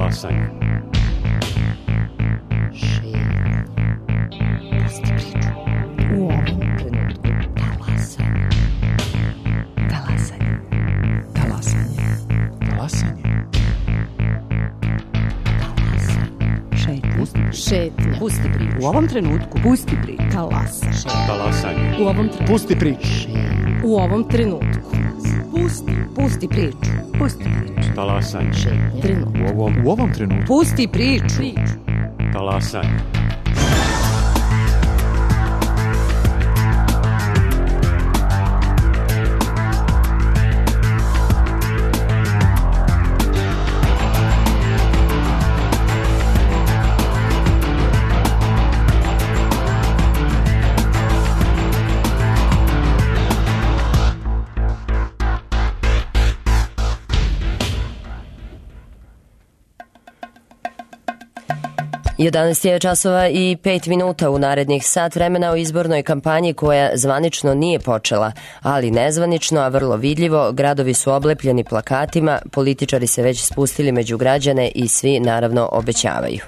Talasanje. Pusti priču. U ovom trenutku talasanje. Talasanje. Talasanje. Talasanje. Šetnja. Pusti priču. U ovom trenutku. Pusti priču. Talasanje. U ovom trenutku. Pusti priču. U ovom trenutku. Pusti priču. Pusti priču. Talasanje. U ovom trenutku. Pusti priču. Talasanje. Je 11 časova i 5 minuta. U narednih sat vremena o izbornoj kampanji koja zvanično nije počela, ali nezvanično, a vrlo vidljivo, gradovi su oblepljeni plakatima, političari se već spustili među građane i svi naravno obećavaju.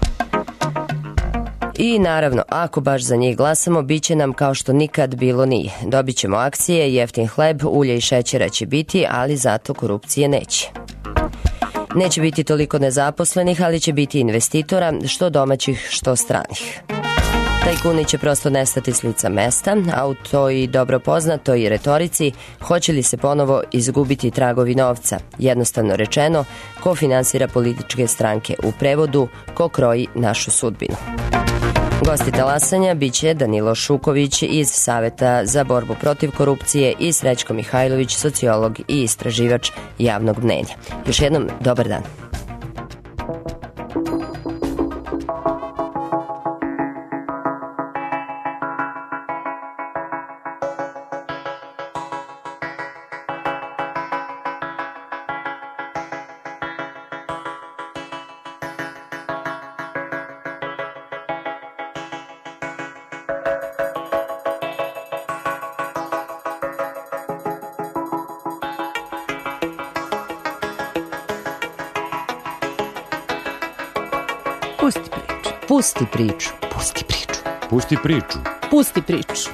I naravno, ako baš za njih glasamo, bit će nam kao što nikad bilo nije. Dobit ćemo akcije, jeftin hleb, ulje i šećera će biti, ali zato korupcije neće. Neće biti toliko nezaposlenih, ali će biti investitora, što domaćih, što stranih. Tajkuni će prosto nestati s lica mesta, a u toj dobro poznatoj retorici hoće li se ponovo izgubiti tragovi novca. Jednostavno rečeno, ko finansira političke stranke, u prevodu, ko kroji našu sudbinu. Gosti talasanja biće Danilo Šuković iz Saveta za borbu protiv korupcije i Srećko Mihajlović, sociolog i istraživač javnog mnenja. Još jednom, dobar dan. Pusti priču. Pusti priču. Pusti priču. Pusti priču.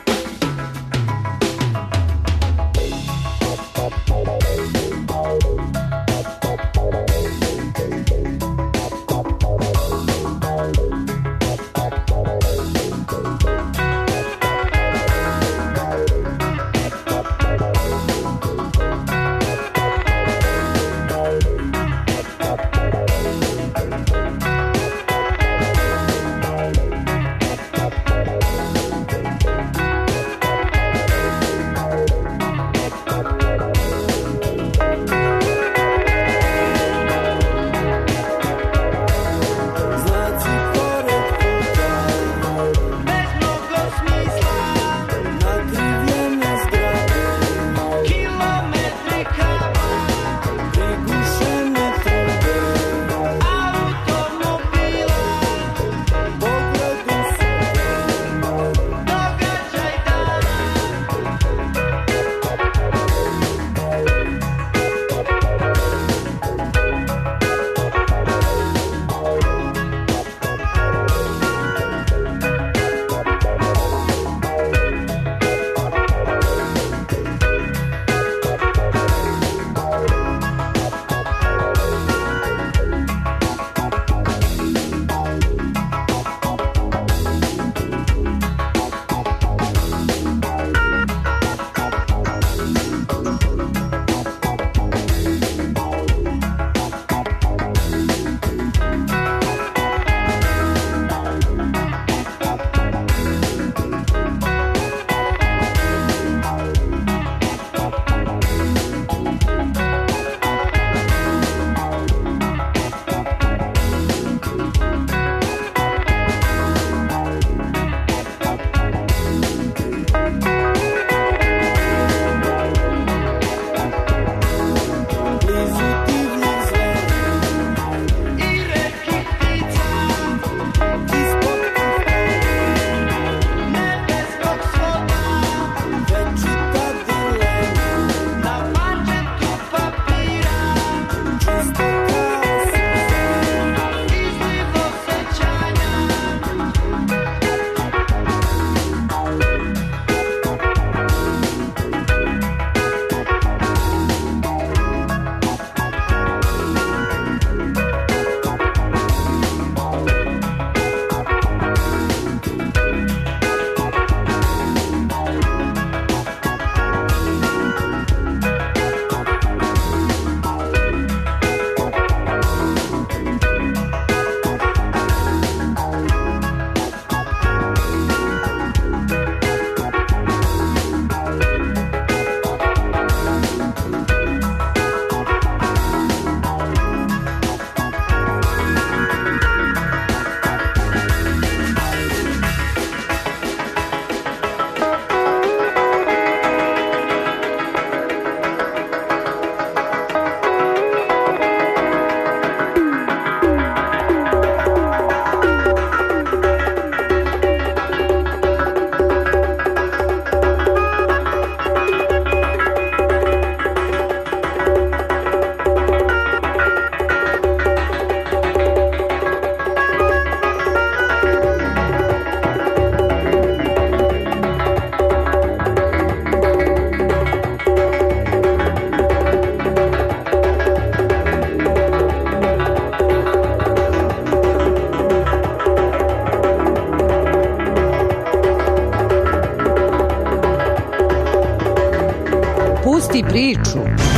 Pusti priču.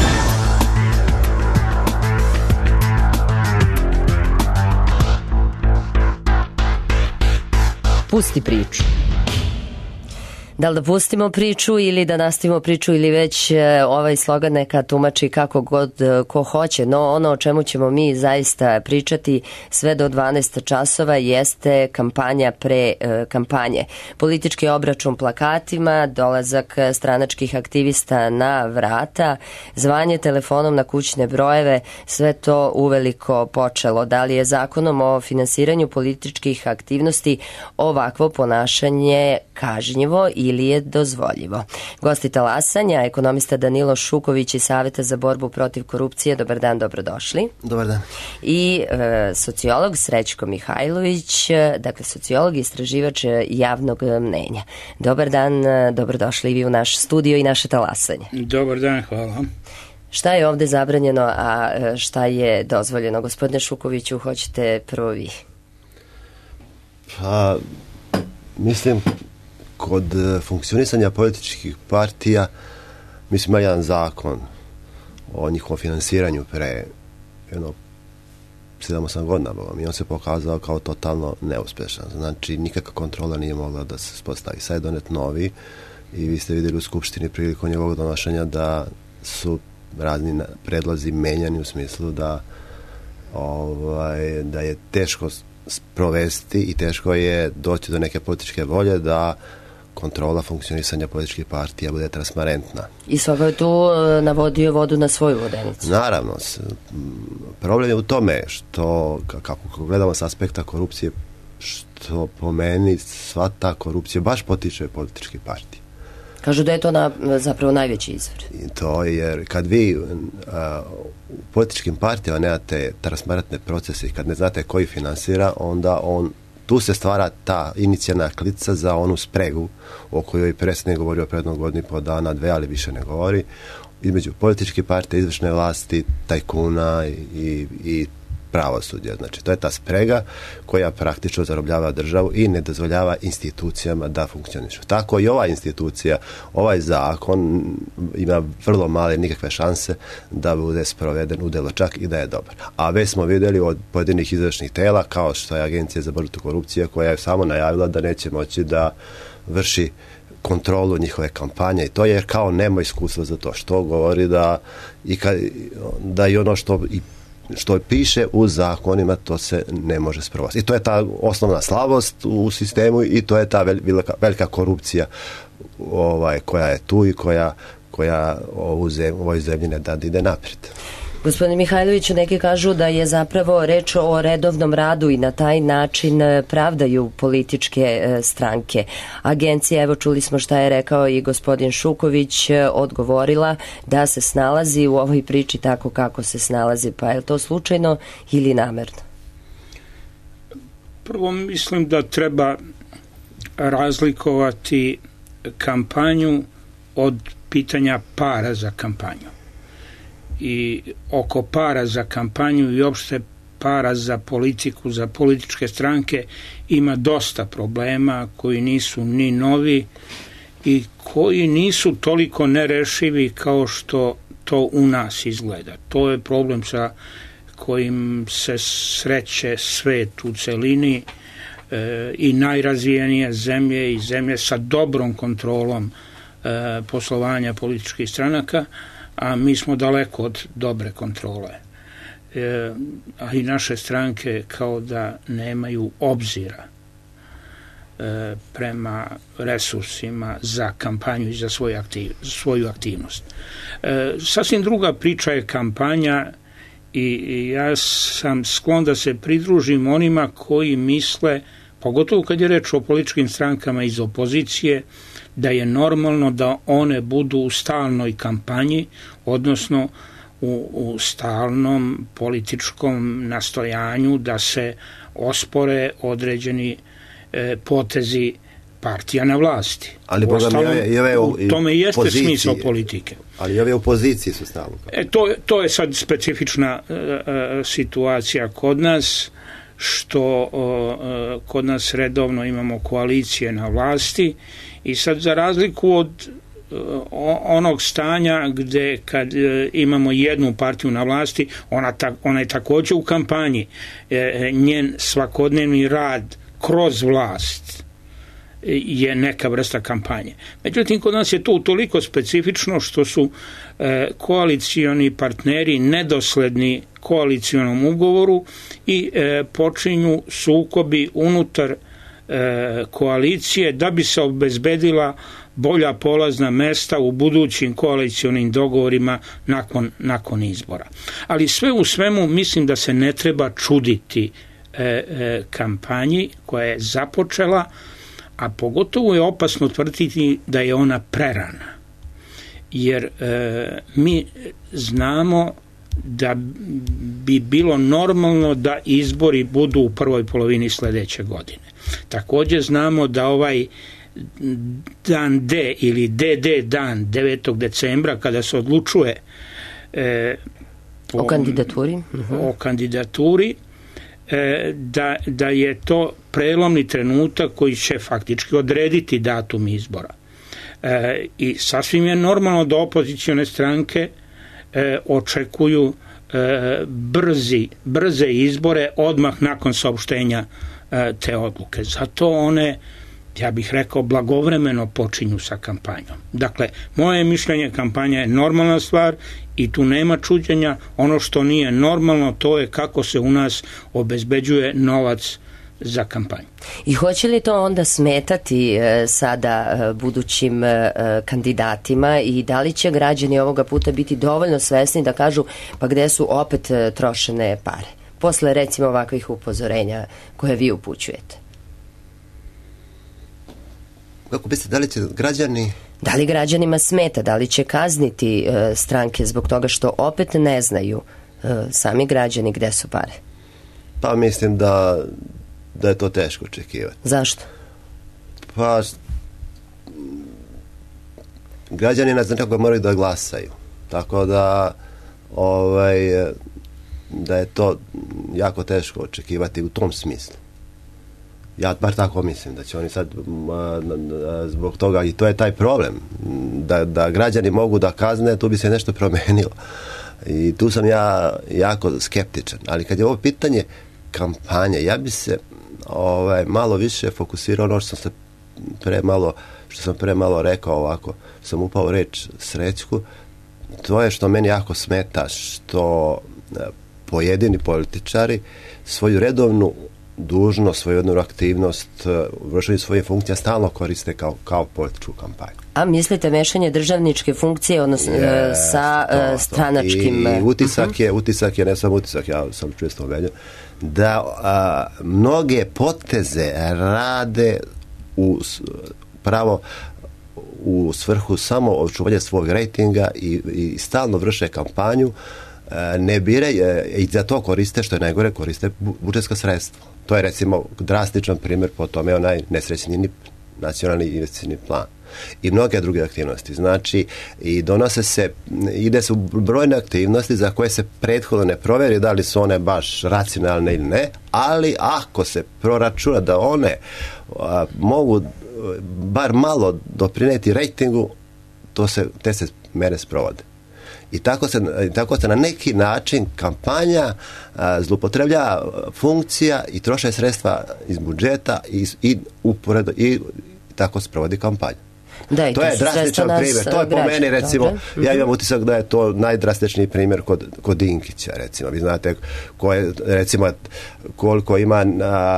Pusti priču. Da li da pustimo priču ili da nastavimo priču ili već ovaj slogan neka tumači kako god ko hoće, no ono o čemu ćemo mi zaista pričati sve do 12 časova jeste kampanja pre kampanje. Politički obračun plakatima, dolazak stranačkih aktivista na vrata, zvanje telefonom na kućne brojeve, sve to uveliko počelo. Da li je zakonom o finansiranju političkih aktivnosti ovakvo ponašanje kažnjivo ili je dozvoljivo? Gosti talasanja, ekonomista Danilo Šuković iz Saveta za borbu protiv korupcije. Dobar dan, dobrodošli. Dobar dan. I sociolog Srećko Mihajlović, dakle sociolog i istraživač javnog mnenja. Dobar dan, dobrodošli i vi u naš studio i naše talasanje. Dobar dan, hvala. Šta je ovde zabranjeno, a šta je dozvoljeno? Gospodine Šukoviću, hoćete prvo vi? Pa, mislim, kod funkcionisanja političkih partija, mislim, ima jedan zakon o njihovom finansiranju pre 7-8 godina, i on se pokazao kao totalno neuspešan. Znači, nikakva kontrola nije mogla da se uspostavi. Sad je donet novi i vi ste vidjeli u Skupštini prilikom njegovog donošenja da su razni predlozi menjani u smislu da je teško sprovesti i teško je doći do neke političke volje da kontrola funkcionisanja političkih partija bude transparentna. I svako je tu navodio vodu na svoju vodenicu. Naravno. Problem je u tome što, kako gledamo s aspekta korupcije, što po meni sva ta korupcija baš potiče političkih partija. Kažu da je to zapravo najveći izvor. I to jer kad vi u političkim partijama nemate transparentne procese i kad ne znate koji finansira, onda tu se stvara ta inicijalna klica za onu spregu o kojoj predsjednik govorio pred godinu i po dana, 2, ali više ne govori, između političke partije, izvršne vlasti, tajkuna i pravosuđa. Znači, to je ta sprega koja praktično zarobljava državu i ne dozvoljava institucijama da funkcionišu. Tako i ova institucija, ovaj zakon ima vrlo male nikakve šanse da bude sproveden u delo, čak i da je dobar. A već smo vidjeli od pojedinih izvršnih tela, kao što je Agencija za borbu protiv korupcije, koja je samo najavila da neće moći da vrši kontrolu njihove kampanje i to jer kao nema iskustva za to, što govori da i ono što piše u zakonima, to se ne može sprovesti. I to je ta osnovna slabost u sistemu i to je ta velika korupcija koja je tu i koja ovoj zemlji ne da ide naprijed. Gospodine Mihajloviću, neki kažu da je zapravo reč o redovnom radu i na taj način pravdaju političke stranke. Agencija, evo čuli smo šta je rekao i gospodin Šuković, odgovorila da se snalazi u ovoj priči tako kako se snalazi. Pa je to slučajno ili namerno? Prvo mislim da treba razlikovati kampanju od pitanja para za kampanju. I oko para za kampanju i uopšte para za politiku, za političke stranke ima dosta problema koji nisu ni novi i koji nisu toliko nerešivi kao što to u nas izgleda. To je problem sa kojim se sreće svet u celini i najrazvijenije zemlje i zemlje sa dobrom kontrolom poslovanja političkih stranaka, a mi smo daleko od dobre kontrole. A i naše stranke kao da nemaju obzira prema resursima za kampanju i za svoju aktivnost. Sasvim druga priča je kampanja i ja sam sklon da se pridružim onima koji misle, pogotovo kad je reč o političkim strankama iz opozicije, da je normalno da one budu u stalnoj kampanji, odnosno u stalnom političkom nastojanju da se ospore određeni potezi partija na vlasti. Ali u tome i jeste smisao politike. Ali ove u poziciji su stalno. To je sad specifična situacija kod nas, što kod nas redovno imamo koalicije na vlasti i sad za razliku od onog stanja gde kad imamo jednu partiju na vlasti, ona je također u kampanji, njen svakodnevni rad kroz vlast je neka vrsta kampanje. Međutim, kod nas je to toliko specifično što su koalicioni partneri nedosledni koalicionom ugovoru i počinju sukobi unutar koalicije da bi se obezbedila bolja polazna mesta u budućim koalicionim dogovorima nakon izbora. Ali sve u svemu mislim da se ne treba čuditi kampanji koja je započela, a pogotovo je opasno tvrditi da je ona prerana. Jer mi znamo da bi bilo normalno da izbori budu u prvoj polovini sljedeće godine. Također znamo da ovaj dan D ili DD dan 9. decembra kada se odlučuje o kandidaturi, da je to prelomni trenutak koji će faktički odrediti datum izbora. I sasvim je normalno da opozicione stranke očekuju brze izbore odmah nakon saopštenja te odluke. Zato one, ja bih rekao, blagovremeno počinju sa kampanjom. Dakle, moje mišljenje, kampanja je normalna stvar i tu nema čuđenja. Ono što nije normalno, to je kako se u nas obezbeđuje novac za kampanju. I hoće li to onda smetati sada budućim kandidatima i da li će građani ovoga puta biti dovoljno svesni da kažu pa gde su opet trošene pare? Posle recimo ovakvih upozorenja koje vi upućujete. Kako mislite, da li će građani... Da li građanima smeta, da li će kazniti stranke zbog toga što opet ne znaju sami građani gde su pare? Pa mislim da je to teško očekivati. Zašto? Pa građani ne znam kako moraju da glasaju. Tako da da je to jako teško očekivati u tom smislu. Ja bar tako mislim da će oni sad zbog toga, i to je taj problem, da građani mogu da kazne, tu bi se nešto promenilo. I tu sam ja jako skeptičan. Ali kad je ovo pitanje kampanje, ja bi se malo više fokusirao ono što sam pre malo rekao, ovako sam upao reč Srećku. To je što meni jako smeta, što pojedini političari svoju redovnu dužnost, svoju jednu aktivnost, vršenje svoje funkcije stalno koriste kao političku kampanju. A mislite mešanje državničke funkcije odnosno sa stranačkim... I utisak je, ne samo utisak, ja sam često ubeđen, da mnoge poteze rade u svrhu samo očuvanja svog rejtinga i stalno vrše kampanju, ne biraju i za to koriste, što je najgore, koriste budžetska sredstva. To je recimo drastičan primjer po tome onaj nesrećni nacionalni investicioni plan i mnoge druge aktivnosti. Znači, i ide se u brojne aktivnosti za koje se prethodno ne proveri da li su one baš racionalne ili ne, ali ako se proračuna da one mogu bar malo doprineti rejtingu, te se mere sprovode. I tako se na neki način kampanja zloupotrebljava funkcija i troše sredstva iz budžeta i tako se provodi kampanja. Da, to je drastičan primjer. To je po meni, recimo, ja imam utisak da je to najdrastičniji primjer kod Dinkića, recimo. Vi znate koliko ima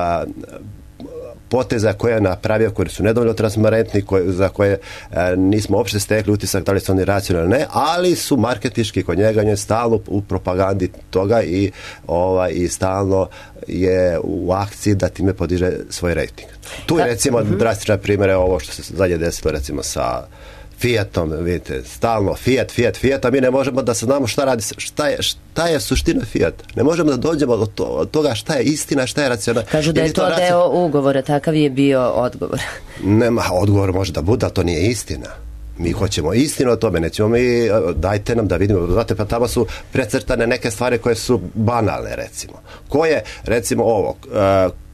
poteza koje je napravio, koji su nedovoljno transparentni, za koje nismo uopšte stekli utisak da li su oni racionalni, ne, ali su marketinški kod njega, on je stalno u propagandi toga i stalno je u akciji da time podiže svoj rejting. Tu je recimo drastičan primjer ovo što se zadnje desilo recimo sa Fiatom, vidite, stalno Fiat, a mi ne možemo da saznamo šta radi, šta je suština Fiata. Ne možemo da dođemo do toga šta je istina, šta je racionalno. Kažu da je to deo ugovora, takav je bio odgovor. Nema, odgovor može da bude, ali to nije istina. Mi hoćemo istinu o tome, nećemo mi, dajte nam da vidimo, znate, pa tamo su precrtane neke stvari koje su banalne, recimo. Ko je, recimo, ovo,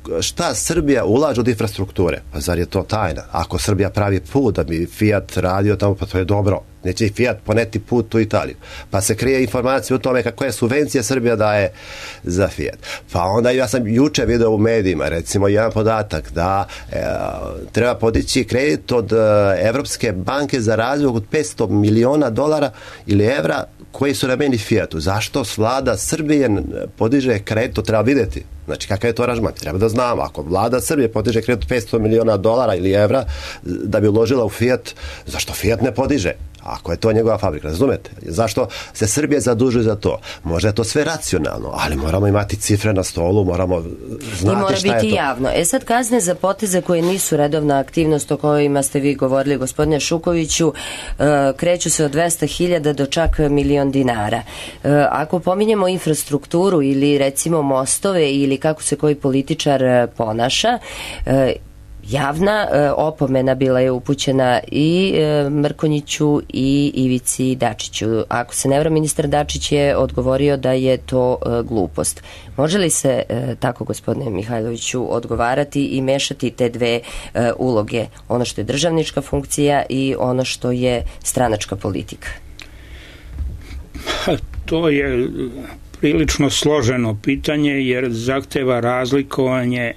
šta Srbija ulaže od infrastrukture. Pa zar je to tajna? Ako Srbija pravi put da bi Fiat radio tamo, pa to je dobro. Neće i Fiat poneti put u Italiju. Pa se krije informacije o tome kakve subvencije Srbija daje za Fiat. Pa onda ja sam juče video u medijima, recimo, jedan podatak da treba podići kredit od Evropske banke za razvoj od $500 miliona ili evra koji su namenjeni Fiatu. Zašto vlada Srbije podiže kredit, to treba vidjeti. Znači, kakav je to aranžman? Treba da znamo. Ako vlada Srbije podiže kredit $500 miliona ili evra da bi uložila u Fiat, zašto Fiat ne podiže? Ako je to njegova fabrika, razumete? Zašto se Srbija zadužuje za to? Možda je to sve racionalno, ali moramo imati cifre na stolu, moramo znati šta je to. I mora biti javno. Sad kazne za poteze koje nisu redovna aktivnost o kojima ste vi govorili, gospodine Šukoviću, kreću se od 200.000 do čak $1 milion. Ako pominjemo infrastrukturu ili recimo mostove ili kako se koji političar ponaša, javna opomena bila je upućena i Mrkonjiću i Ivici Dačiću. Ako se ne varam, ministar Dačić je odgovorio da je to glupost. Može li se tako, gospodine Mihajloviću, odgovarati i mešati te dve uloge, ono što je državnička funkcija i ono što je stranačka politika? To je prilično složeno pitanje jer zahteva razlikovanje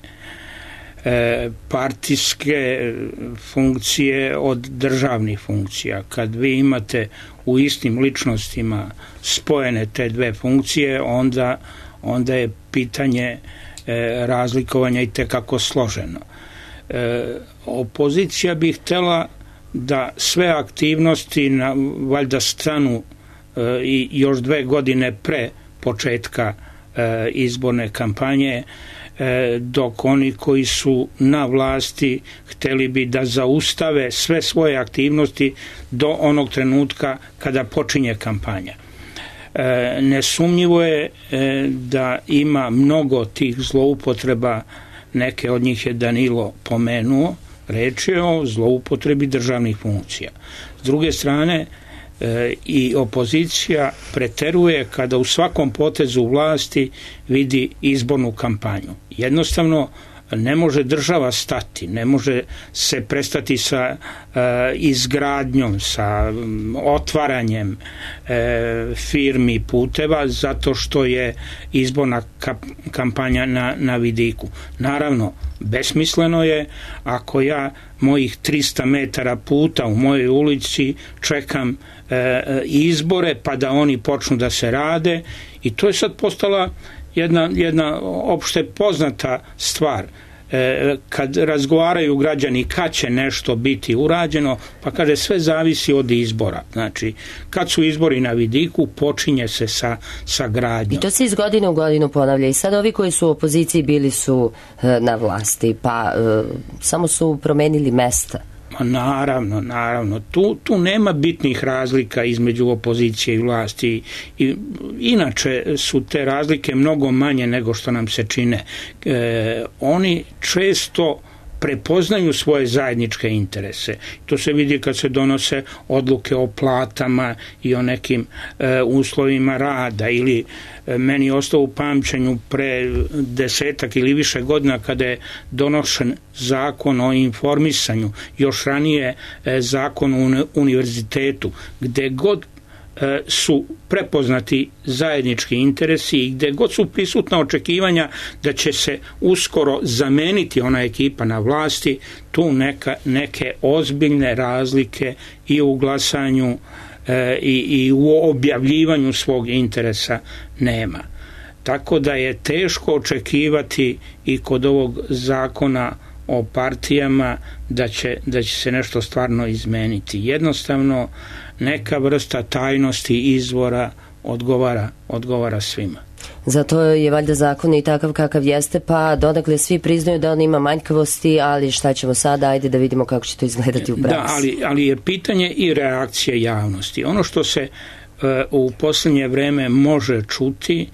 partijske funkcije od državnih funkcija. Kad vi imate u istim ličnostima spojene te dve funkcije, onda je pitanje razlikovanja i tekako složeno. Opozicija bi htjela da sve aktivnosti valjda stanu i još 2 godine pre početka izborne kampanje, dok oni koji su na vlasti hteli bi da zaustave sve svoje aktivnosti do onog trenutka kada počinje kampanja. Nesumnjivo je da ima mnogo tih zloupotreba, neke od njih je Danilo pomenuo, reč je o zloupotrebi državnih funkcija. S druge strane, i opozicija preteruje kada u svakom potezu vlasti vidi izbornu kampanju. Jednostavno ne može država stati, ne može se prestati sa izgradnjom, sa otvaranjem firmi, puteva, zato što je izborna kampanja na vidiku. Naravno, besmisleno je ako ja mojih 300 metara puta u mojoj ulici čekam izbore pa da oni počnu da se rade, i to je sad postala jedna opšte poznata stvar. Kad razgovaraju građani kad će nešto biti urađeno, pa kaže sve zavisi od izbora. Znači, kad su izbori na vidiku, počinje se sa gradnjom. I to se iz godine u godinu ponavlja. I sad ovi koji su u opoziciji bili su na vlasti, pa samo su promenili mesta. Naravno. Tu nema bitnih razlika između opozicije i vlasti. I inače su te razlike mnogo manje nego što nam se čine. Oni često prepoznaju svoje zajedničke interese. To se vidi kad se donose odluke o platama i o nekim uslovima rada, ili meni je ostao u pamćenju pre 10 ili više godina kada je donošen zakon o informisanju, još ranije zakon o univerzitetu, gde god su prepoznati zajednički interesi i gde god su prisutna očekivanja da će se uskoro zameniti ona ekipa na vlasti, tu neke ozbiljne razlike i u glasanju i u objavljivanju svog interesa nema. Tako da je teško očekivati i kod ovog zakona o partijama da će se nešto stvarno izmeniti. Jednostavno neka vrsta tajnosti izvora odgovara svima. Zato je valjda zakon i takav kakav jeste, pa donekle svi priznaju da on ima manjkavosti, ali šta ćemo sada, ajde da vidimo kako će to izgledati u praksi. Da, ali je pitanje i reakcije javnosti. Ono što se u posljednje vreme može čuti,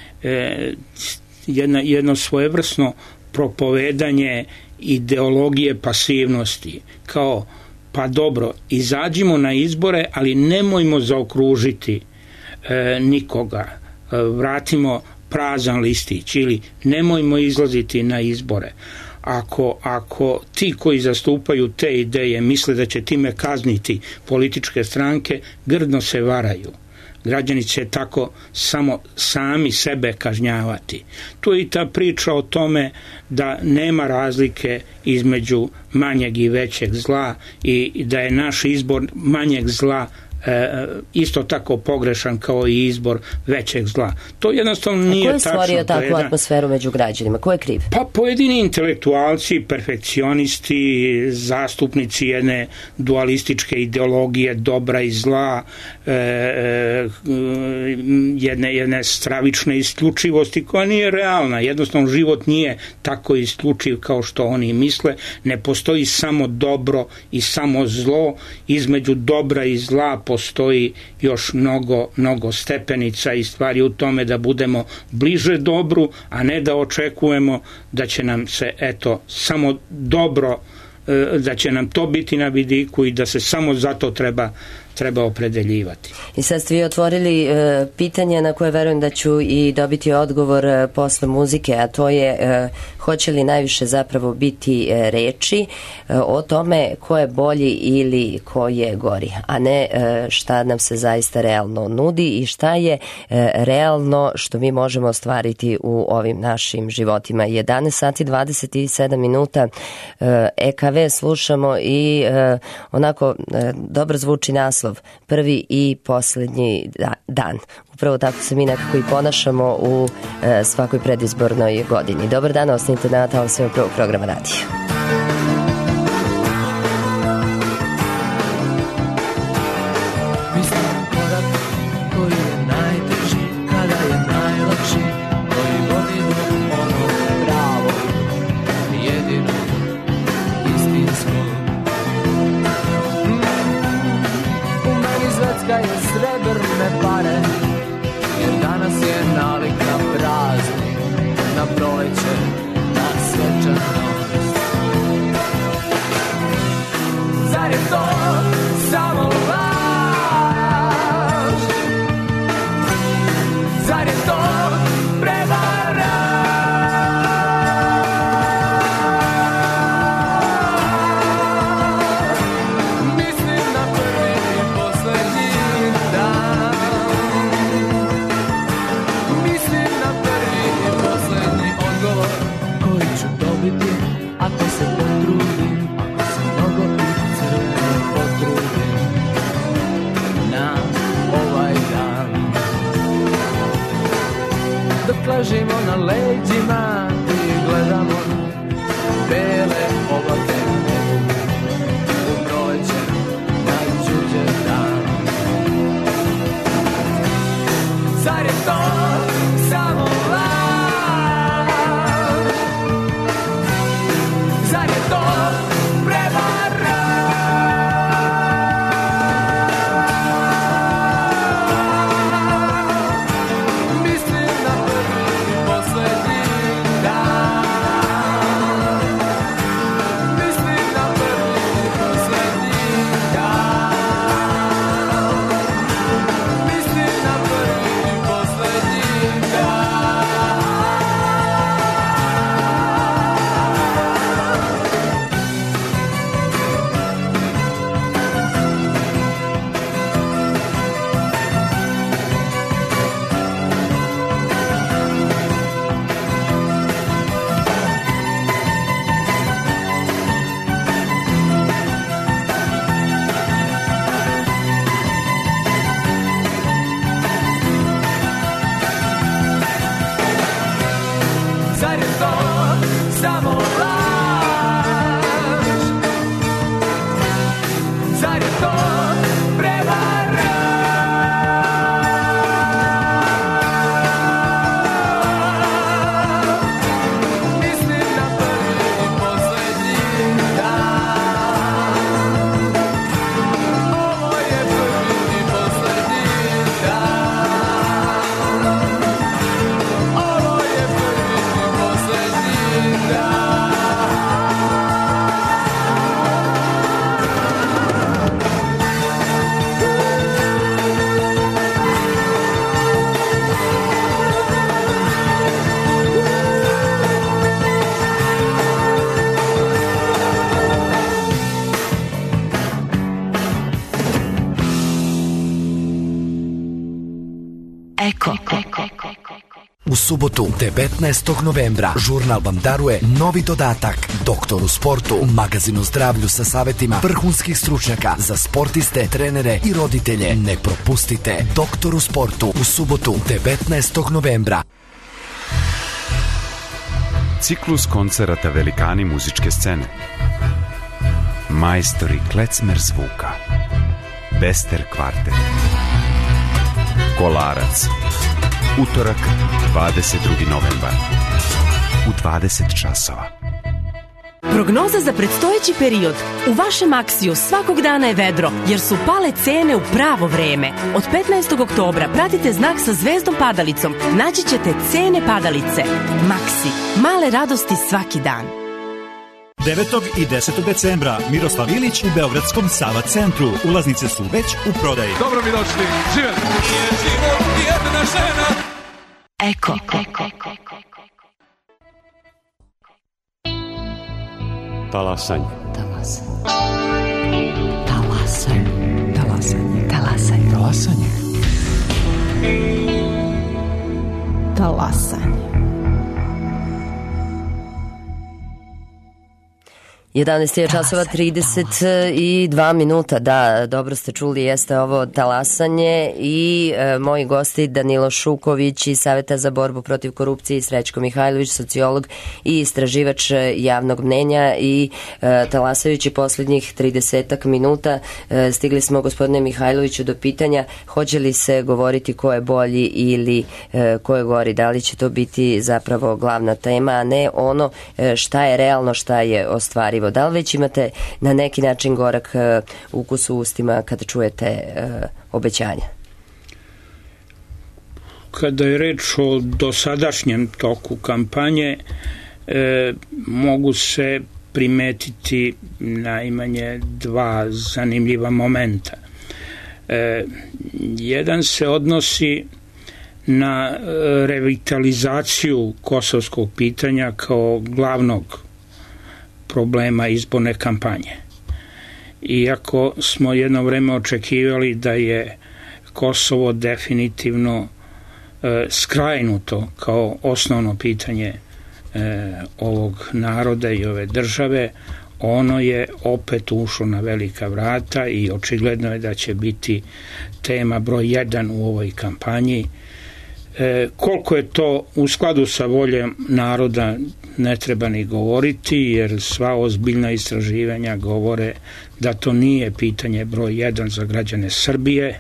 jedno svojevrsno propovedanje ideologije pasivnosti, kao pa dobro, izađimo na izbore, ali nemojmo zaokružiti nikoga, vratimo prazan listić ili nemojmo izlaziti na izbore. Ako ti koji zastupaju te ideje misle da će time kazniti političke stranke, grdno se varaju. Građani će tako samo sami sebe kažnjavati. Tu je i ta priča o tome da nema razlike između manjeg i većeg zla i da je naš izbor manjeg zla isto tako pogrešan kao i izbor većeg zla. To jednostavno nije tačno. A ko je stvorio takvu atmosferu među građanima? Ko je kriv? Pa pojedini intelektualci, perfekcionisti, zastupnici jedne dualističke ideologije dobra i zla, jedne stravične isključivosti koja nije realna. Jednostavno život nije tako isključiv kao što oni misle. Ne postoji samo dobro i samo zlo. Između dobra i zla postoji još mnogo stepenica i stvari u tome da budemo bliže dobru, a ne da očekujemo da će nam se samo dobro, da će nam to biti na vidiku i da se samo zato treba opredeljivati. I sad ste vi otvorili pitanje na koje verujem da ću i dobiti odgovor posle muzike, a to je hoće li najviše zapravo biti reči o tome ko je bolji ili ko je gori, a ne šta nam se zaista realno nudi i šta je realno što mi možemo ostvariti u ovim našim životima. 11 sati 27 minuta EKV slušamo i onako dobro zvuči naslov prvi i poslednji dan. Upravo tako se mi nekako i ponašamo u svakoj predizbornoj godini. Dobar dan, ostanite na talasima prvog programa radija. Ležimo na leđima i gledamo bele oblake u proleće najčuđe dan. Zar je to samo laž? Zar je to prevara? Mislim na prvi i poslednji dan. Eko. U subotu, 19. novembra, žurnal vam daruje novi dodatak Doktoru sportu, magazinu zdravlju sa savjetima vrhunskih stručnjaka za sportiste, trenere i roditelje. Ne propustite Doktoru sportu u subotu, 19. novembra. Ciklus koncerata velikani muzičke scene. Majstori klecmer zvuka. Bester kvartet. Kolarac. Utorak, 22. novembar. U 20 časova. Prognoza za predstojeći period. U vašem Aksiju svakog dana je vedro, jer su pale cene u pravo vreme. Od 15. oktobra pratite znak sa zvezdom padalicom. Naći ćete cene padalice. Maksi. Male radosti svaki dan. 9. i 10. decembra Miroslav Ilić u Beogradskom Sava centru. Ulaznice su već u prodaji. Dobro mi došli. Živjeli. Nije život jedna žena. Eko. Talasanje. Talasanje. 11 je časova 32 minuta, da, dobro ste čuli, jeste ovo talasanje i moji gosti Danilo Šuković iz Saveta za borbu protiv korupcije i Srećko Mihajlović, sociolog i istraživač javnog mnenja i talasajući posljednjih 30 minuta stigli smo, gospodine Mihajloviću, do pitanja hoće li se govoriti ko je bolji ili ko je gori, da li će to biti zapravo glavna tema, a ne ono šta je realno, šta je ostvarivo. Da li već imate na neki način gorak ukus u ustima kada čujete obećanja? Kada je reč o dosadašnjem toku kampanje, mogu se primetiti najmanje dva zanimljiva momenta. Jedan se odnosi na revitalizaciju kosovskog pitanja kao glavnog problema izborne kampanje. Iako smo jedno vreme očekivali da je Kosovo definitivno skrajnuto kao osnovno pitanje ovog naroda i ove države, ono je opet ušlo na velika vrata i očigledno je da će biti tema broj 1 u ovoj kampanji. Koliko je to u skladu sa voljom naroda ne treba ni govoriti, jer sva ozbiljna istraživanja govore da to nije pitanje broj 1 za građane Srbije.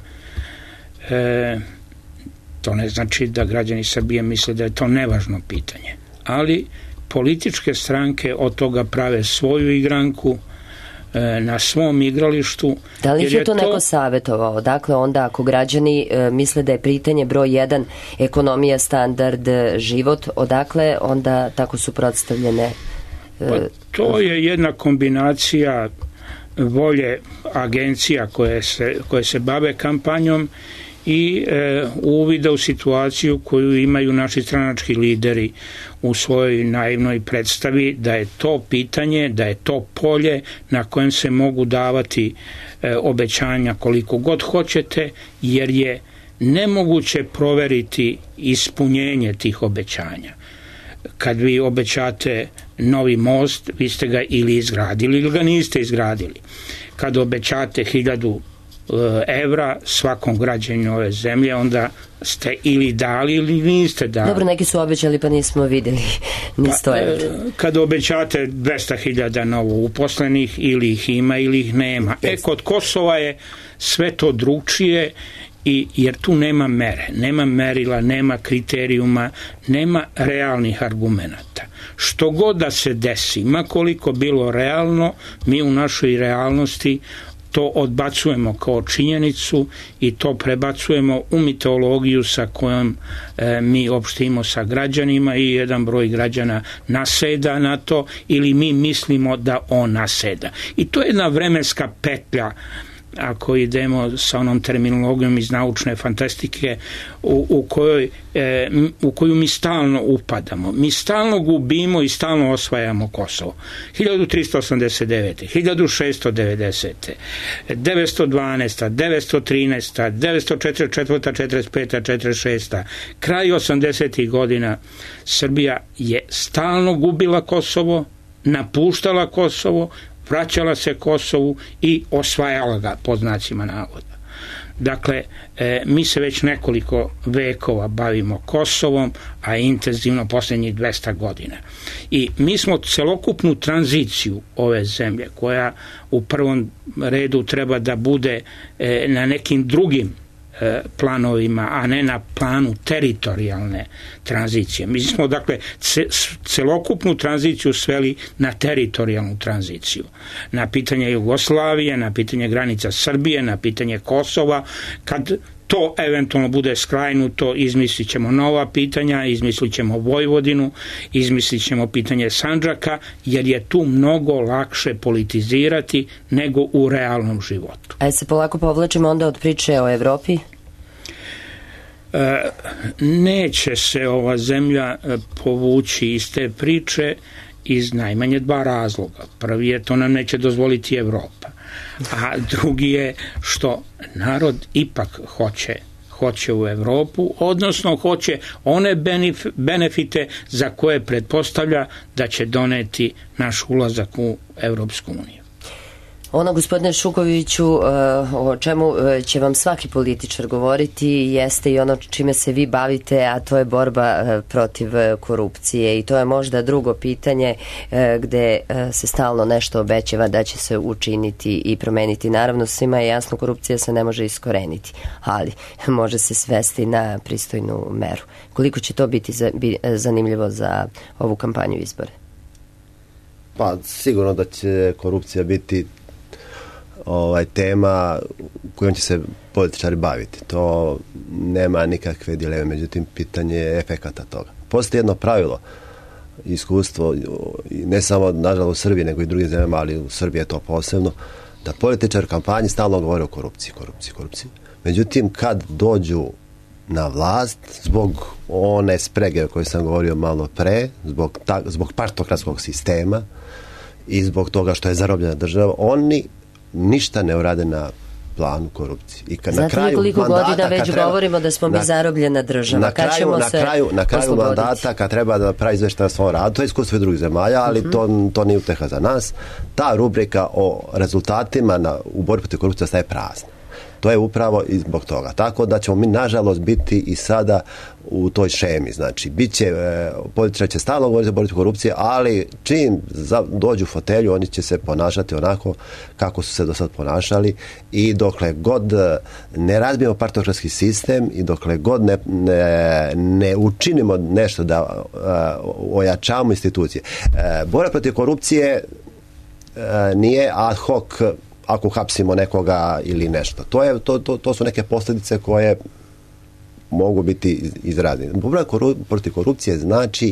To ne znači da građani Srbije misle da je to nevažno pitanje, ali političke stranke od toga prave svoju igranku na svom igralištu. Da li je to neko savjetovao? Dakle, onda ako građani misle da je pitanje broj 1 ekonomija, standard, život, odakle onda tako su predstavljene? To je jedna kombinacija volje agencija koje se bave kampanjom i uvida u situaciju koju imaju naši stranački lideri u svojoj naivnoj predstavi da je to pitanje, da je to polje na kojem se mogu davati obećanja koliko god hoćete, jer je nemoguće proveriti ispunjenje tih obećanja. Kad vi obećate novi most, vi ste ga ili izgradili ili ga niste izgradili. Kad obećate 1000 evra svakom građaninu ove zemlje, onda ste ili dali ili niste dali. Dobro, neki su obećali pa nismo vidjeli ni 100 evra. Kad obećate 200.000 novo uposlenih, ili ih ima ili ih nema. Kod Kosova je sve to drugčije, jer tu nema mere, nema merila, nema kriterijuma, nema realnih argumenata. Što god da se desi, ma koliko bilo realno, mi u našoj realnosti to odbacujemo kao činjenicu i to prebacujemo u mitologiju sa kojom mi opštimo sa građanima i jedan broj građana naseda na to ili mi mislimo da on naseda. I to je jedna vremenska petlja ako idemo sa onom terminologijom iz naučne fantastike u koju mi stalno upadamo. Mi stalno gubimo i stalno osvajamo Kosovo. 1389. 1690. 912. 913. 944. 45. 46. Kraj 80. godina Srbija je stalno gubila Kosovo, napuštala Kosovo, vraćala se Kosovu i osvajala ga, pod znacima navoda. Dakle, mi se već nekoliko vekova bavimo Kosovom, a intenzivno posljednjih 200 godina. I mi smo celokupnu tranziciju ove zemlje, koja u prvom redu treba da bude na nekim drugim planovima, a ne na planu teritorijalne tranzicije. Mi smo, dakle, celokupnu tranziciju sveli na teritorijalnu tranziciju. Na pitanje Jugoslavije, na pitanje granica Srbije, na pitanje Kosova. Kad to eventualno bude skrajnuto, izmislit ćemo nova pitanja, izmislit ćemo Vojvodinu, izmislit ćemo pitanje Sandžaka, jer je tu mnogo lakše politizirati nego u realnom životu. A se polako povlačimo onda od priče o Evropi? Neće se ova zemlja povući iz te priče iz najmanje 2 razloga. Prvi je, to nam neće dozvoliti Evropa. A drugi je što narod ipak hoće u Evropu, odnosno hoće one benefite za koje pretpostavlja da će doneti naš ulazak u Evropsku uniju. Ono, gospodine Šukoviću, o čemu će vam svaki političar govoriti jeste i ono čime se vi bavite, a to je borba protiv korupcije, i to je možda drugo pitanje gde se stalno nešto obećava da će se učiniti i promeniti. Naravno, svima je jasno, korupcija se ne može iskoreniti, ali može se svesti na pristojnu meru. Koliko će to biti zanimljivo za ovu kampanju izbore? Pa sigurno da će korupcija biti tema kojom će se političari baviti. To nema nikakve dileme, međutim pitanje je efekata toga. Postoji jedno pravilo, iskustvo, ne samo nažalost u Srbiji, nego i drugim zemljama, ali u Srbiji je to posebno, da političar u kampanji stalno govore o korupciji. Međutim, kad dođu na vlast, zbog one sprege o kojoj sam govorio malo pre, zbog partokratskog sistema i zbog toga što je zarobljena država, oni ništa ne urade na planu korupcije. Znate li koliko godina već govorimo da smo mi zarobljena država? Na kraju mandata, kad treba da pravi izveštaj na svom radu, to je iskustvo i drugih zemalja, ali to nije uteha za nas. Ta rubrika o rezultatima u borbi protiv korupcije staje prazna. To je upravo i zbog toga. Tako da ćemo mi, nažalost, biti i sada u toj šemi. Znači, političari će stalno govoriti o borbi protiv korupcije, ali čim dođu u fotelju, oni će se ponašati onako kako su se do sad ponašali, i dokle god ne razbijemo partokratski sistem i dokle god ne učinimo nešto da ojačamo institucije. Borba protiv korupcije nije ad hoc ako hapsimo nekoga ili nešto. To su neke posljedice koje mogu biti izražene. Borba protiv korupcije znači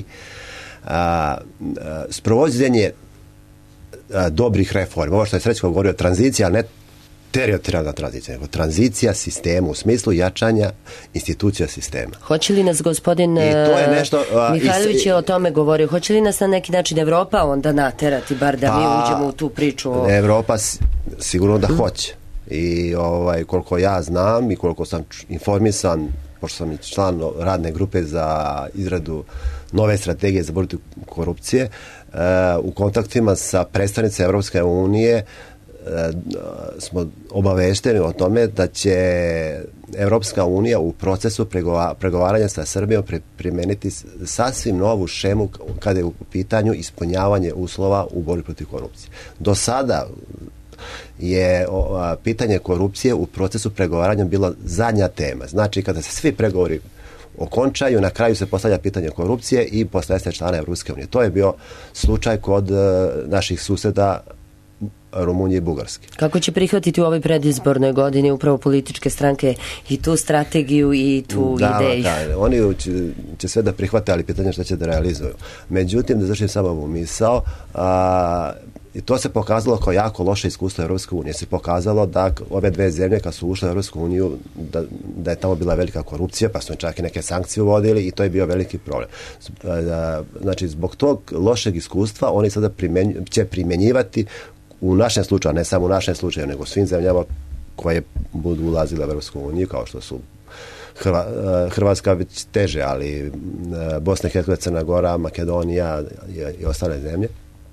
sprovođenje dobrih reformi. Ovo što je Srećko govorio, tranzicija, ali ne teritorijalna tranzicija, nego tranzicija sistema u smislu jačanja institucija sistema. Hoće li nas gospodin Mihajlović je o tome govorio, hoće li nas na neki način Evropa onda naterati, bar da mi uđemo u tu priču? Evropa sigurno da hoće. I koliko ja znam i koliko sam informisan, pošto sam i član radne grupe za izradu nove strategije za borbu protiv korupcije, u kontaktima sa predstavnicima Evropske unije smo obavešteni o tome da će Evropska unija u procesu pregovaranja sa Srbijom primeniti sasvim novu šemu kada je u pitanju ispunjavanje uslova u borbi protiv korupcije. Do sada je pitanje korupcije u procesu pregovaranja bilo zadnja tema. Znači, kada se svi pregovori okončaju, na kraju se postavlja pitanje korupcije i postaje se člana Evropske unije. To je bio slučaj kod naših suseda Rumunije i Bugarske. Kako će prihvatiti u ovoj predizbornoj godini upravo političke stranke i tu strategiju i tu ideju? Da, oni će sve da prihvate, ali pitanje što će da realizuju. Međutim, da završim samo ovu misao, I to se pokazalo kao jako loše iskustvo Europske unije. Se pokazalo da ove dve zemlje kad su ušle u Europsku uniju da je tamo bila velika korupcija, pa su čak i neke sankcije uvodili i to je bio veliki problem. Znači, zbog tog lošeg iskustva oni sada će primjenjivati u našem slučaju, ne samo u našem slučaju, nego u svim zemljama koje budu ulazile u Europsku uniju, kao što su Hrvatska već teže, ali Bosna i Hercegovina, Crna Gora, Makedonija i ostale zemlje.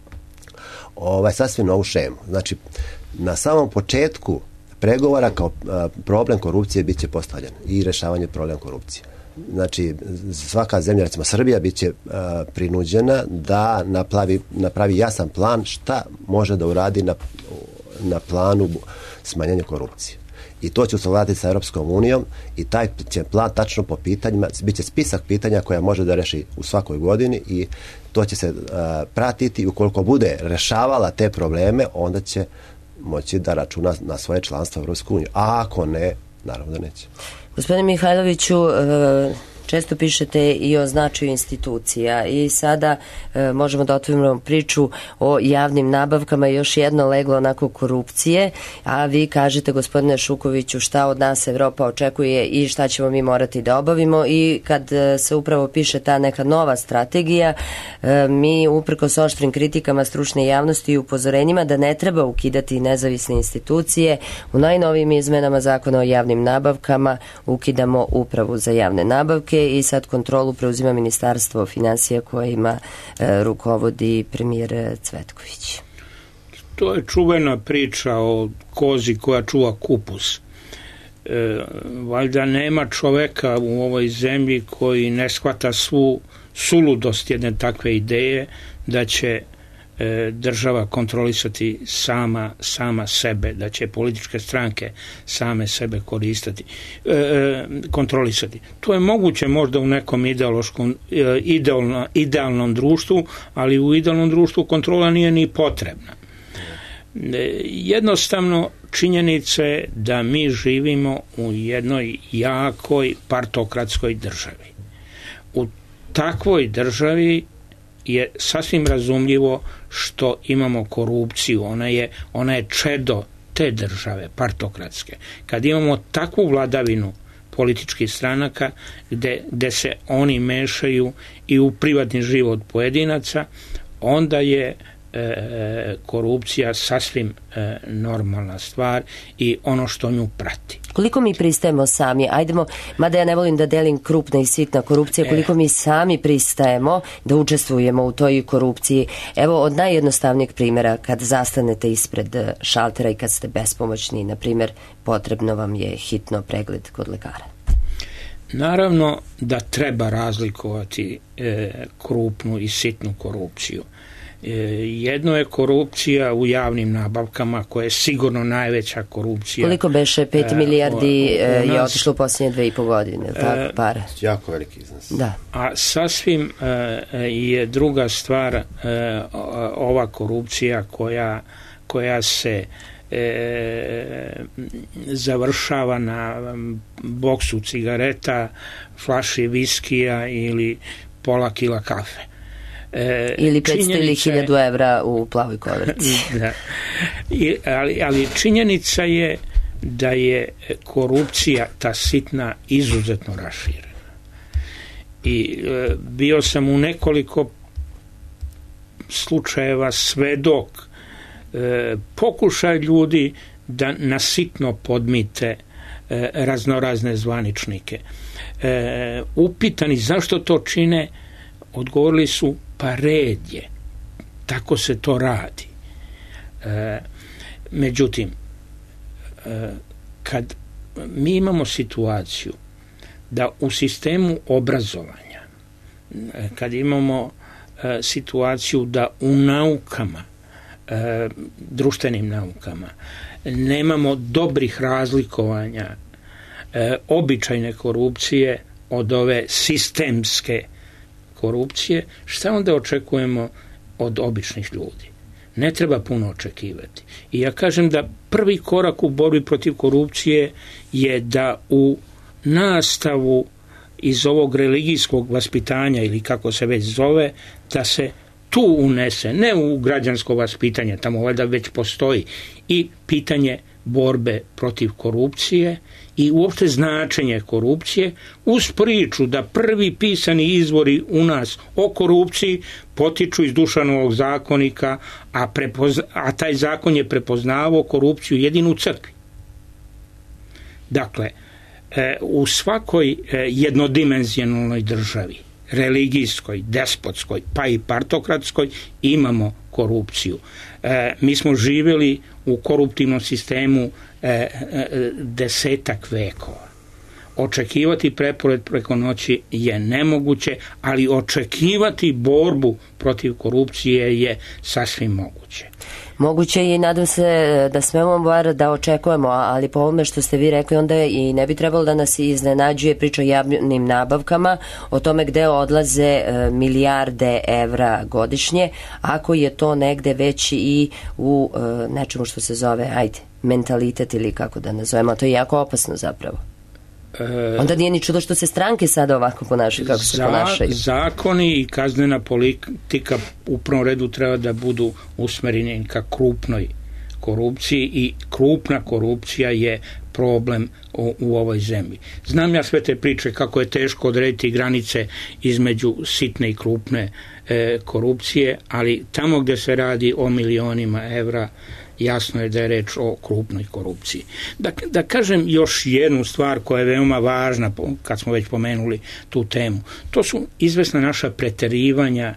Sasvim novu šemu. Znači, na samom početku pregovora kao problem korupcije bit će postavljen i rješavanje problema korupcije. Znači, svaka zemlja, recimo Srbija, bit će prinuđena da napravi jasan plan šta može da uradi na planu smanjenja korupcije. I to će usaglasiti sa Europskom unijom i taj će plan tačno po pitanjima, bit će spisak pitanja koja može da reši u svakoj godini i to će se pratiti i ukoliko bude rešavala te probleme, onda će moći da računa na svoje članstvo u Europskoj uniji. A ako ne, naravno da neće. Gospodine Mihajloviću, često pišete i o značaju institucija i sada možemo da otvorimo priču o javnim nabavkama, još jedno leglo onako korupcije, a vi kažete, gospodine Šukoviću, šta od nas Evropa očekuje i šta ćemo mi morati da obavimo, i kad se upravo piše ta neka nova strategija, mi uprkos oštrim kritikama stručne javnosti i upozorenjima da ne treba ukidati nezavisne institucije, u najnovijim izmenama Zakona o javnim nabavkama ukidamo Upravu za javne nabavke i sad kontrolu preuzima Ministarstvo finansija kojima rukovodi premijer Cvetković. To je čuvena priča o kozi koja čuva kupus. Valjda nema čoveka u ovoj zemlji koji ne shvata svu suludost jedne takve ideje da će država kontrolisati sama sebe, da će političke stranke same sebe kontrolisati. To je moguće možda u nekom idealnom društvu, ali u idealnom društvu kontrola nije ni potrebna. Jednostavno, činjenica je da mi živimo u jednoj jakoj partokratskoj državi. U takvoj državi je sasvim razumljivo što imamo korupciju. Ona je čedo te države partokratske. Kad imamo takvu vladavinu političkih stranaka gde se oni mešaju i u privatni život pojedinaca, onda je korupcija sasvim normalna stvar i ono što nju prati. Koliko mi pristajemo sami, ajdemo, mada ja ne volim da delim krupna i sitna korupcija, koliko mi sami pristajemo da učestvujemo u toj korupciji. Evo, od najjednostavnijeg primjera, kad zastanete ispred šaltera i kad ste bespomoćni, na primjer, potrebno vam je hitno pregled kod lekara. Naravno da treba razlikovati krupnu i sitnu korupciju. Jedno je korupcija u javnim nabavkama, koja je sigurno najveća korupcija. Koliko beše 5 milijardi je otišlo u posljednje 2,5 godine, tako, para? Jako veliki iznos. Da. A sasvim je druga stvar ova korupcija koja se završava na boksu cigareta, flaši viskija ili pola kila kafe. Ili 500 ili 1000 evra u plavoj koverci. Da. Ali činjenica je da je korupcija ta sitna izuzetno raširena. I bio sam u nekoliko slučajeva svedok pokušaj ljudi da nasitno podmite raznorazne zvaničnike. Upitani zašto to čine, odgovorili su, pa red je, tako se to radi. Međutim, kad mi imamo situaciju da u sistemu obrazovanja, kad imamo situaciju da u naukama, društvenim naukama, nemamo dobrih razlikovanja običajne korupcije od ove sistemske korupcije, šta onda očekujemo od običnih ljudi? Ne treba puno očekivati. I ja kažem da prvi korak u borbi protiv korupcije je da u nastavu iz ovog religijskog vaspitanja, ili kako se već zove, da se tu unese, ne u građansko vaspitanje, tamo valjda već postoji, i pitanje borbe protiv korupcije i uopšte značenje korupcije, uz priču da prvi pisani izvori u nas o korupciji potiču iz Dušanovog zakonika, a taj zakon je prepoznavao korupciju jedinu u crkvi. Dakle, u svakoj jednodimenzionalnoj državi, religijskoj, despotskoj, pa i partokratskoj, imamo korupciju. Mi smo živjeli u koruptivnom sistemu 10 vekova. Očekivati preporod preko noći je nemoguće, ali očekivati borbu protiv korupcije je sasvim moguće. Moguće i nadam se da smemo bar da očekujemo, ali po ovome što ste vi rekli, onda i ne bi trebalo da nas iznenađuje priča o javnim nabavkama, o tome gde odlaze milijarde evra godišnje, ako je to negde već i u nečemu što se zove, mentalitet ili kako da nazovemo, to je jako opasno zapravo. Onda nije ni čudo što se stranke sada ovako ponašaju kako se ponašaju. Zakoni i kaznena politika u prvom redu treba da budu usmereni ka krupnoj korupciji i krupna korupcija je problem u ovoj zemlji. Znam ja sve te priče kako je teško odrediti granice između sitne i krupne korupcije, ali tamo gde se radi o milionima evra jasno je da je reč o krupnoj korupciji. Da kažem još jednu stvar koja je veoma važna kad smo već pomenuli tu temu. To su izvesna naša preterivanja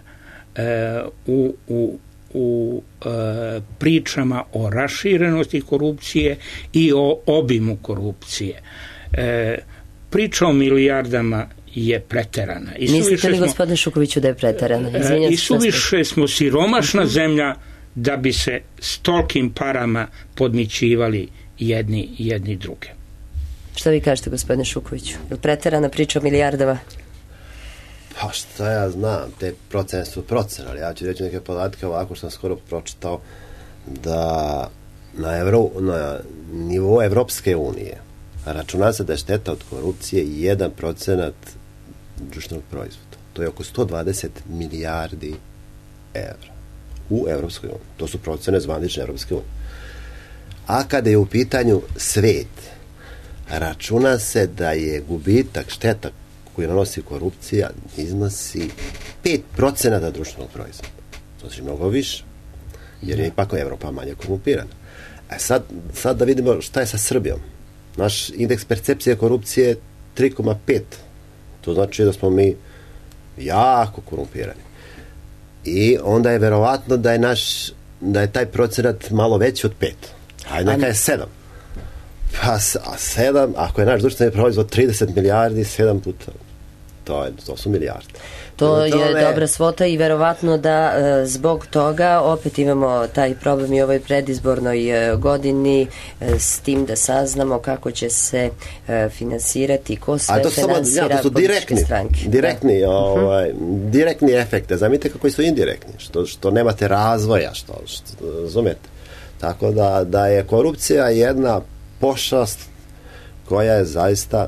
u pričama o raširenosti korupcije i o obimu korupcije. Priča o milijardama je preterana. Mislite li, gospodine Šukoviću, da je preterana? I suviše smo siromašna zemlja da bi se s tolkim parama podmićivali jedni druge. Šta vi kažete, gospodine Šukoviću? Je li preterana priča o milijardama? Pa šta ja znam, te procene su procene, ali ja ću reći neke podatke ovako što sam skoro pročitao, da na nivou Evropske unije računa se da je šteta od korupcije 1% društvenog proizvoda. To je oko 120 milijardi evra u Evropskoj uniji. To su procene zvanične Evropske unije. A kada je u pitanju svet, računa se da je gubitak, šteta koju nanosi korupcija iznosi 5% društvenog proizvoda. To je mnogo više, jer je ipak Evropa manje korumpirana. Sad da vidimo šta je sa Srbijom. Naš indeks percepcije korupcije je 3,5. To znači da smo mi jako korumpirani. I onda je verovatno da je taj procenat malo veći od 5. Ajde, neka je 7. Pa 7, ako je naš društveni proizvod 30 milijardi, 7 puta, to su milijarde. To je dobra svota i verovatno da zbog toga opet imamo taj problem i u ovoj predizbornoj godini s tim da saznamo kako će se finansirati, ko sve finansira političke stranke. Direktni efekte. Zamite kako su indirektni, što nemate razvoja, što razumete. Tako da je korupcija jedna pošast koja je zaista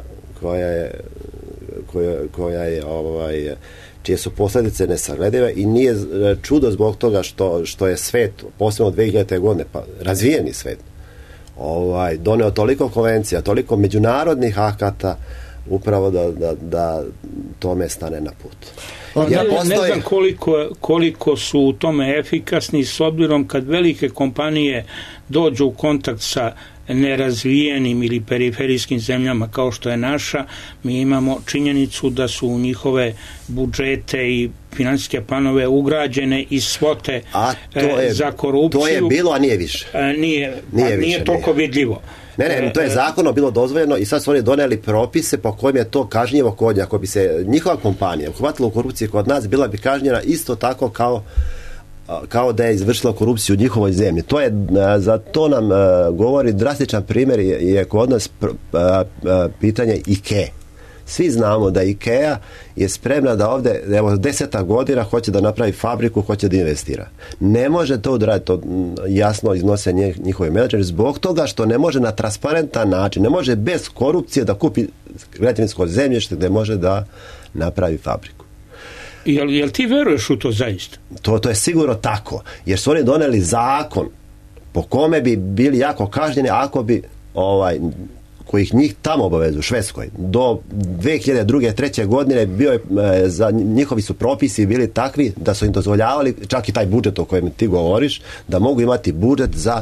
koja je čije su posljedice nesagledive i nije čudo zbog toga što je svet, posebno od 2000. godine, pa razvijeni svet, doneo toliko konvencija, toliko međunarodnih akata upravo da tome stane na put. Ne znam koliko su u tome efikasni, s obzirom kad velike kompanije dođu u kontakt sa nerazvijenim ili periferijskim zemljama kao što je naša, mi imamo činjenicu da su u njihove budžete i finansijske planove ugrađene i svote za korupciju. To je bilo, a nije više. Nije toliko vidljivo. Ne, to je zakonom bilo dozvoljeno i sad su oni doneli propise po kojim je to kažnjivo kod njih. Ako bi se njihova kompanija uhvatila u korupciji kod nas, bila bi kažnjena isto tako kao da je izvršila korupciju u njihovoj zemlji. Za to nam govori drastičan primjer je kod nas pitanje IKEA. Svi znamo da IKEA je spremna da ovdje, 10 godina hoće da napravi fabriku, hoće da investira. Ne može to odraditi, to jasno iznose njihovi menadžeri, zbog toga što ne može na transparentan način, ne može bez korupcije da kupi građevinsko zemljište gdje može da napravi fabriku. Jel ti veruješ u to zaista? To je sigurno tako, jer su oni doneli zakon po kome bi bili jako kažnjeni ako bi kojih njih tamo obavezu u Švedskoj do 2002. 2003. godine bio je, njihovi su propisi bili takvi da su im dozvoljavali čak i taj budžet o kojem ti govoriš, da mogu imati budžet za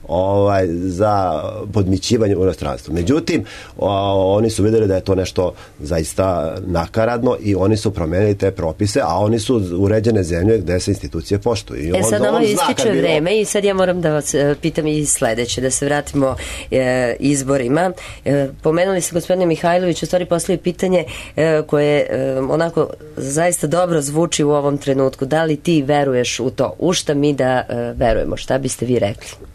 podmićivanje u inostranstvu. Međutim, oni su vidjeli da je to nešto zaista nakaradno i oni su promenili te propise, a oni su uređene zemlje gde se institucije poštuju. Sad ovo ističe vreme i sad ja moram da vas pitam i sledeće, da se vratimo izborima. Pomenuli ste, gospodine Mihajlović, u stvari poslije pitanje koje onako zaista dobro zvuči u ovom trenutku. Da li ti veruješ u to? U šta mi da verujemo? Šta biste vi rekli?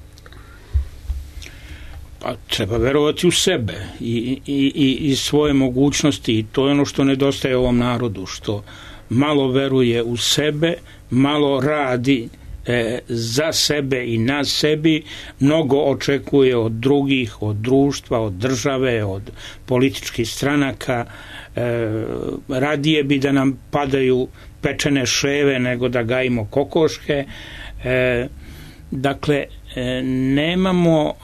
Pa treba verovati u sebe i svoje mogućnosti, i to je ono što nedostaje ovom narodu, što malo veruje u sebe, malo radi za sebe i na sebi, mnogo očekuje od drugih, od društva, od države, od političkih stranaka. Radije bi da nam padaju pečene ševe nego da gajimo kokoške. Dakle, nemamo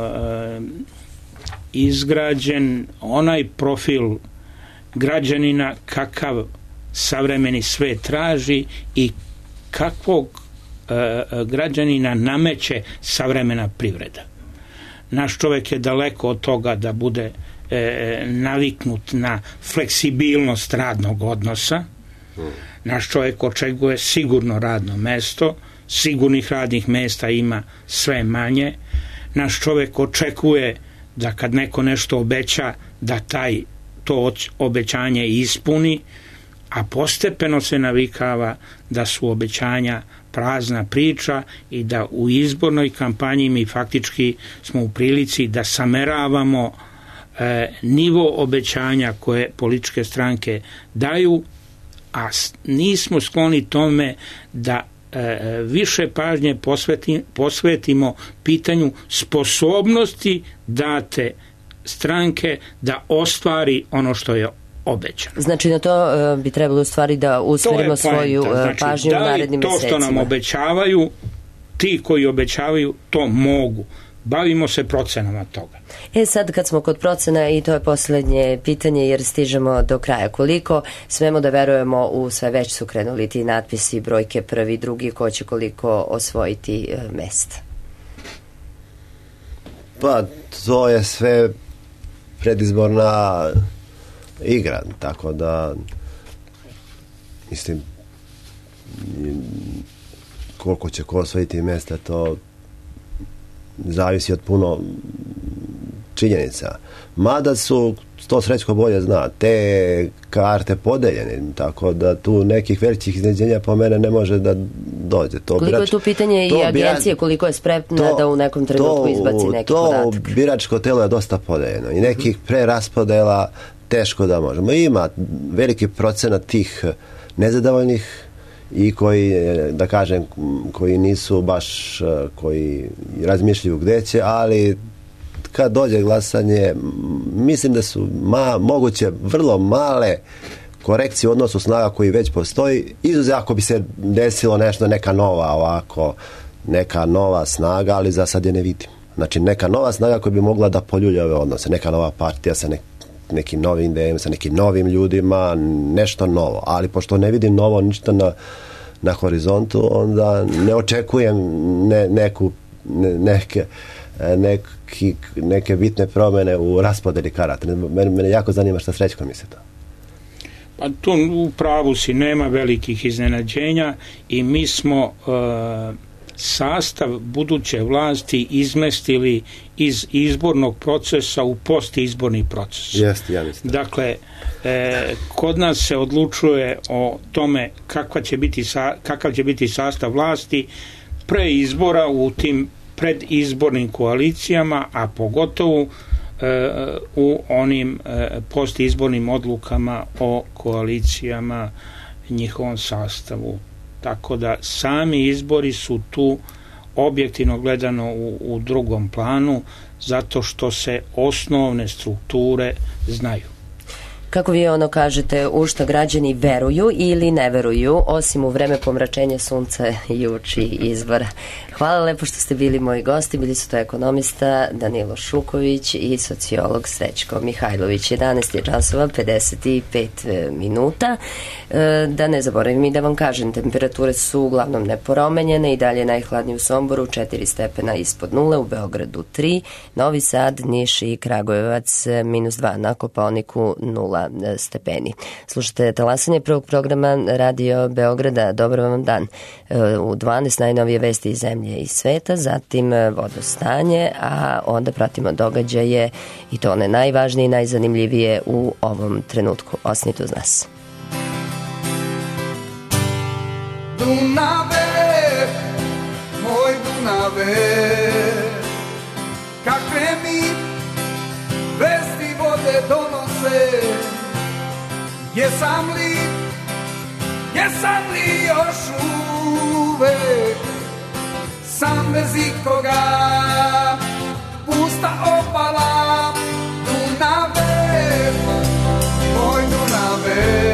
izgrađen onaj profil građanina kakav savremeni svet traži i kakvog građanina nameće savremena privreda. Naš čovjek je daleko od toga da bude naviknut na fleksibilnost radnog odnosa. Naš čovjek očekuje sigurno radno mesto, sigurnih radnih mesta ima sve manje. Naš čovjek očekuje da kad neko nešto obeća, da to obećanje ispuni, a postepeno se navikava da su obećanja prazna priča i da u izbornoj kampanji mi faktički smo u prilici da sameravamo nivo obećanja koje političke stranke daju, a nismo skloni tome da više pažnje posvetimo pitanju sposobnosti date stranke da ostvari ono što je obećano. Znači na to bi trebalo u stvari da usmerimo svoju pažnju u narednim mesecima. To što nam obećavaju, ti koji obećavaju to mogu. Bavimo se procenama toga. Sad kad smo kod procena, i to je posljednje pitanje jer stižemo do kraja, koliko smemo da verujemo u sve, već su krenuli ti natpisi, brojke, prvi, drugi, ko će koliko osvojiti mesta? Pa to je sve predizborna igra, tako da mislim koliko će ko osvojiti mesta, to zavisi od puno činjenica. Mada su, to Srećko bolje zna, te karte podeljene, tako da tu nekih velikih iznenađenja po mene ne može da dođe. Koliko je tu pitanje i agencije, koliko je spremna da u nekom trenutku izbaci neki podatak? To biračko telo je dosta podeljeno i nekih preraspodela teško da možemo. Ima veliki procenat tih nezadovoljnih i koji, da kažem, koji nisu baš, koji razmišljaju gde će, ali kad dođe glasanje, mislim da su moguće vrlo male korekcije u odnosu snaga koji već postoji, izuzev ako bi se desilo nešto, neka nova snaga, ali za sad je ne vidim. Znači, neka nova snaga koja bi mogla da poljulja ove odnose, neka nova partija sa nekim novim idejama, sa nekim novim ljudima, nešto novo. Ali pošto ne vidim novo ništa na horizontu, onda ne očekujem neke bitne promjene u raspodeli karata. Mene jako zanima šta Srećko misli to. Pa tu u pravu si, nema velikih iznenađenja i mi smo sastav buduće vlasti izmestili iz izbornog procesa u postizborni proces. Jeste, ja mislim. Dakle, kod nas se odlučuje o tome kakav će biti sastav vlasti pre izbora u tim predizbornim koalicijama, a pogotovo u onim postizbornim odlukama o koalicijama, njihovom sastavu. Tako da sami izbori su tu objektivno gledano u drugom planu, zato što se osnovne strukture znaju. Kako vi ono kažete, u šta građani veruju ili ne veruju, osim u vreme pomračenja sunca i uoči izbora. Hvala lepo što ste bili moji gosti. Bili su to ekonomista Danilo Šuković i sociolog Srećko Mihajlović. 11 časova 55 minuta. Da ne zaboravim i da vam kažem, temperature su uglavnom nepromenjene i dalje najhladnije u Somboru 4 stepena ispod nule, u Beogradu 3, Novi Sad, Niš i Kragujevac -2, na Kopaoniku 0 stepeni. Slušajte talasanje prvog programa Radio Beograda. Dobar vam dan. U 12 najnovije vesti iz zemlje i sveta, zatim vodostanje, a onda pratimo događaje i to one najvažnije i najzanimljivije u ovom trenutku. Ostanite uz nas. Dunave, moj Dunave, kakve mi vesti vode donose, jesam li još uvek sam bez ikoga, pusta obala. Dunave, moj Dunave,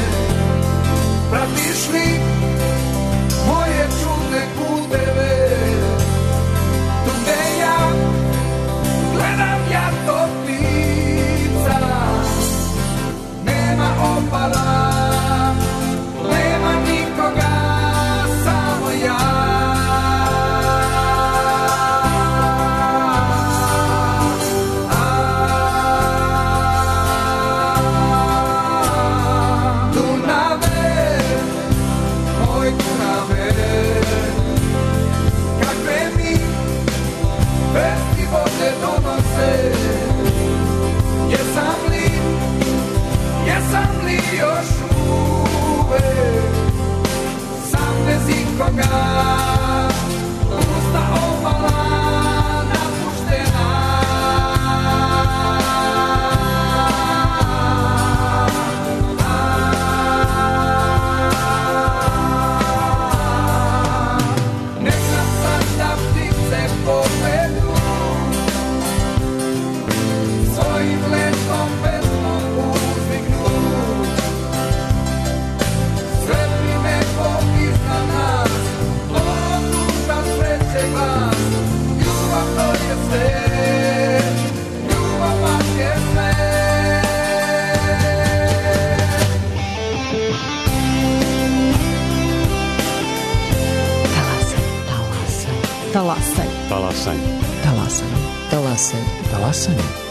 pratiš li moje čudne puteve, tu gde ja gledam ja toplica, nema obala, nema nikoga, samo ja. Jesam li još uvek sam bez ikoga, pusta obala napuštena. Neka sad da ptice povedu svojim letom pesmom uzviknu, sve prime popizna nas, ovo duša sreće glas. Ljubav to je sve, ljubav baš je sve. Talasaj. Talasanje. Talasanje. Talasaj. Talasanje.